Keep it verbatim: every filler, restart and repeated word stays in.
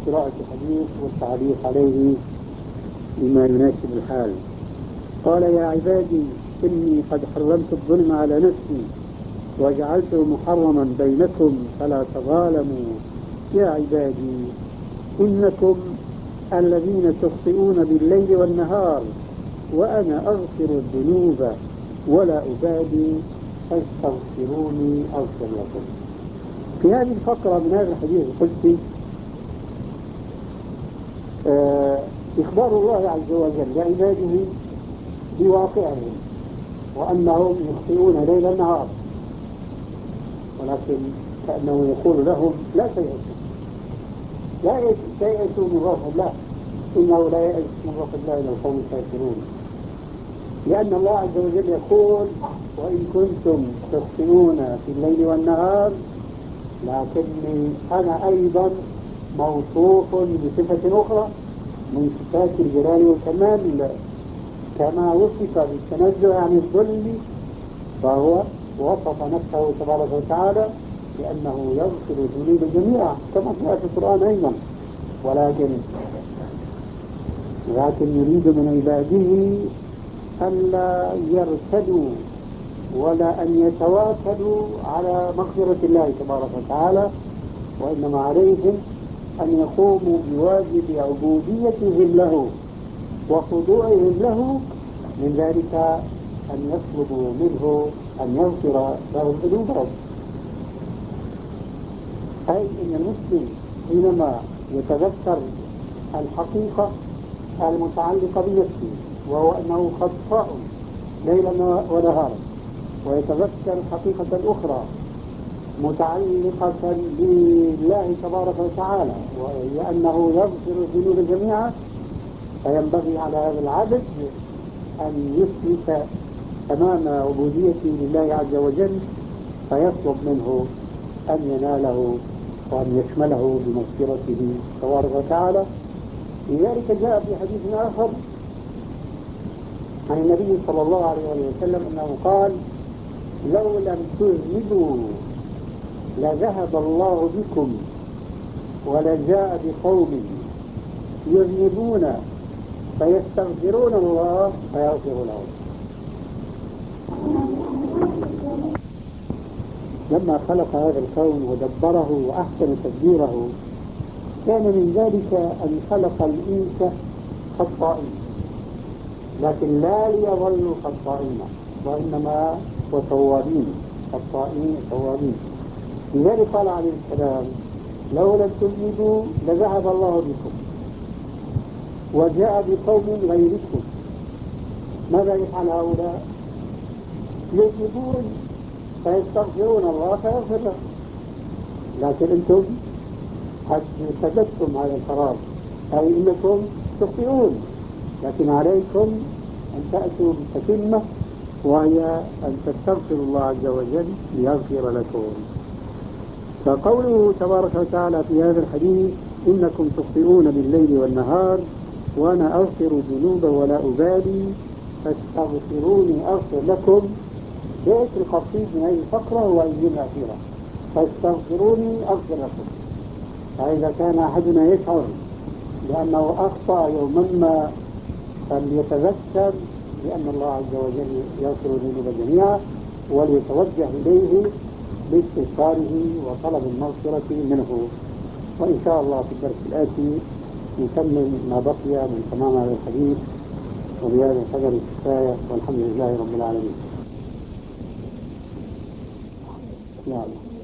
قراءة الحديث والتعليق عليه بما يناسب الحال. قال: يا عبادي إني قد حرمت الظلم على نفسي وجعلته محرما بينكم فلا تظالموا. يا عبادي إنكم الذين تخطئون بالليل والنهار وأنا أغفر الذنوب ولا أبالي فاستغفروني أغفر لكم. في هذه الفقرة من هذا الحديث القدسي آه إخبار الله عز وجل لعباده بواقعهم وأنهم يخطئون ليل نهار، ولكن كأنه يقول لهم: لا تيأسوا، لا تيأسوا من روح الله، إنه لا يأس من روح الله إلا القوم الكافرون. لأن الله عز وجل يقول: وإن كنتم تخطئون في الليل والنهار لكني أنا أيضا موصوف بصفة أخرى من صفات الجلال والكمال، كما وصف بالتنزه عن الظلم فهو وصف نفسه تبارك وتعالى بأنه يغفر الذنوب جميعا كما جاء في القرآن أيضا. ولكن لكن يريد من عباده ألا يرتدوا ولا أن يتواكلوا على مغفرة الله تبارك وتعالى، وإنما عليهم أن يقوموا بواجب عبوديتهم له وخضوعهم له، من ذلك أن يطلبوا منه أن يغفر لهم ذنوبهم. أي أن المسلم حينما يتذكر الحقيقة المتعلقة بنفسه وهو أنه خطاء ليلا ونهارا، ويتذكر الحقيقة الأخرى متعلقة بالله تبارك وتعالى وهي أنه يغفر الذنوب جميعا، فينبغي على هذا العبد أن يثبت أمام عبوديته لله عز وجل فيطلب منه أن يناله وأن يشمله بمغفرته تبارك وتعالى. لذلك جاء في حديث آخر عن النبي صلى الله عليه وسلم أنه قال: لو لم تذنبوا لذهب الله بكم ولجاء بقوم يذنبون فيستغفرون الله فيغفر لهم. لما خلق هذا الكون ودبره وأحسن تدبيره كان من ذلك أن خلق الإنس خطائين، لكن لا ليظلوا خطائين وإنما وتوابين، خطائين توابين. لذلك قال عليه السلام: لو لم تذنبوا لذهب الله بكم وجاء بقوم غيركم. ماذا يفعل هؤلاء؟ يذنبون فيستغفرون الله فيغفر لهم، لكن أنتم قد سددتم هذا القرار، أي إنكم تخطئون، لكن عليكم أن تأتوا بالتتمة وهي أن تستغفروا الله عز وجل ليغفر لكم. فقوله تبارك وتعالى في هذا الحديث: إنكم تخطئون بالليل والنهار وأنا أغفر الذنوب ولا أبالي فاستغفروني أغفر لكم. بيت القصيد من هذه الفقرة هو الجملة الأخيرة: فاستغفروني أغفر لكم. فإذا كان أحدنا يشعر بأنه أخطأ يوما ما فليتذكر بأن الله عز وجل يغفر الذنوب جميعا وليتوجه إليه باستغفاره وطلب المغفرة منه. وإن شاء الله في الدرس الآتي نكمل ما بقي من تمام هذا الحديث، وبهذا القدر الكفاية، والحمد لله رب العالمين. نعم.